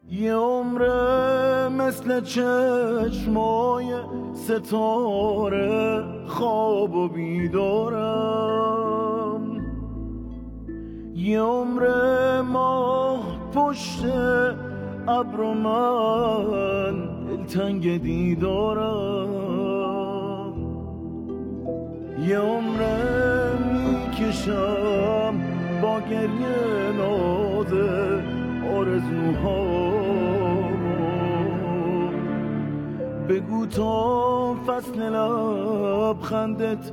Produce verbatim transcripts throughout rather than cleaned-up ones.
یه عمره مثل چشمای ستاره خواب و بیدارم، یه عمره ماه پشت ابر و من دلتنگ دیدارم، یه عمره میکشم با گریه ناز آرزوهامو. بگو تا فصل لبخندت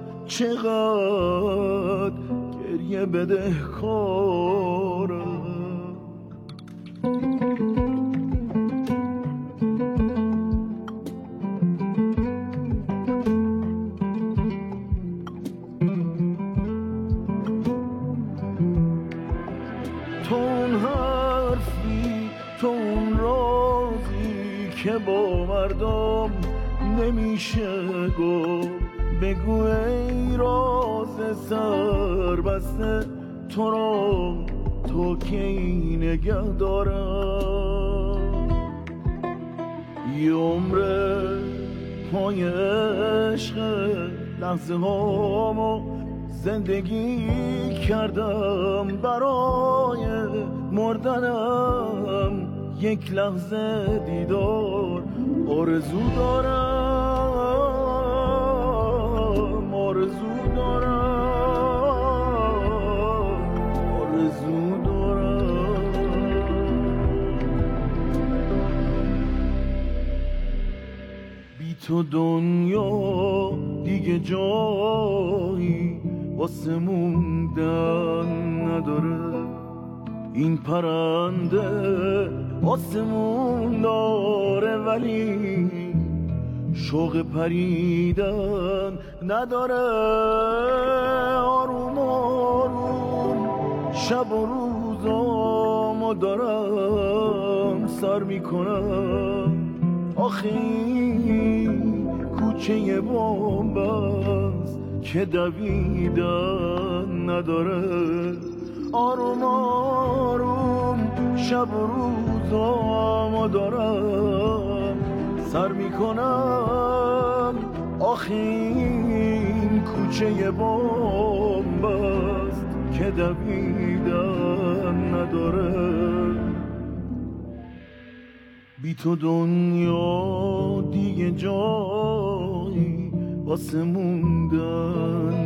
چقدر گریه بدهکارم. تو اون حرفی، تو اون رازی که با مردم نمیشه گفت. بگو ای راز سر بسته تو را تو کی نگه دارم. یه عمره پای عشق لحظه هامو زندگی کردم، برای مردنم یک لحظه دیدار آرزو دارم، آرزو دارم، آرزو دارم. بی تو دنیا دیگه جایی واسه موندن نداره، این پرنده آسمون داره ولی شوق پریدن نداره. آروم آروم شب و روزامو دارم سر میکنم، آخه این کوچه بومبست که دویدن نداره. آروم آروم شب و روزامو دارم سر میکنم، آخه این کوچه بومبست که دویدن نداره. بی تو دنیا دیگه جایی واسه موندن